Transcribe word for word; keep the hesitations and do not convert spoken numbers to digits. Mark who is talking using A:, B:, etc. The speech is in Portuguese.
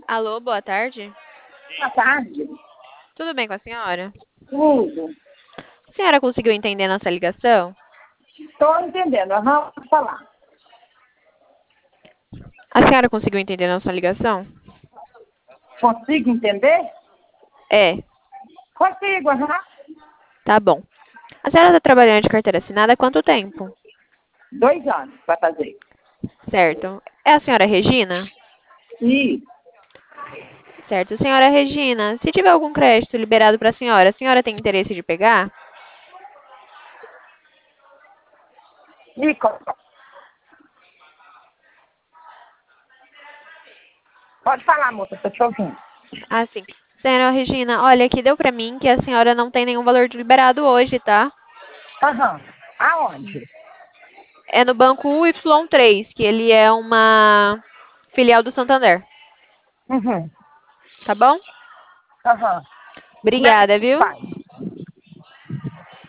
A: Alô, boa tarde.
B: Boa tarde.
A: Tudo bem com a senhora?
B: Tudo.
A: A senhora conseguiu entender nossa ligação?
B: Estou entendendo. Aham, vou falar.
A: A senhora conseguiu entender nossa ligação?
B: Consigo entender?
A: É,
B: Consigo, aham.
A: tá bom. A senhora está trabalhando de carteira assinada há quanto tempo?
B: Dois anos vai fazer.
A: Certo. É a senhora Regina?
B: E,
A: Certo. Senhora Regina, se tiver algum crédito liberado para a senhora, a senhora tem interesse de pegar?
B: e co- pode falar, moça, estou te ouvindo.
A: Ah, sim. Senhora Regina, olha, aqui deu para mim que a senhora não tem nenhum valor de liberado hoje, tá?
B: Aham. Aonde?
A: É no banco U Y três, que ele é uma filial do Santander.
B: Uhum.
A: Tá bom?
B: Aham. Como é
A: Obrigada,
B: que
A: viu?
B: faz?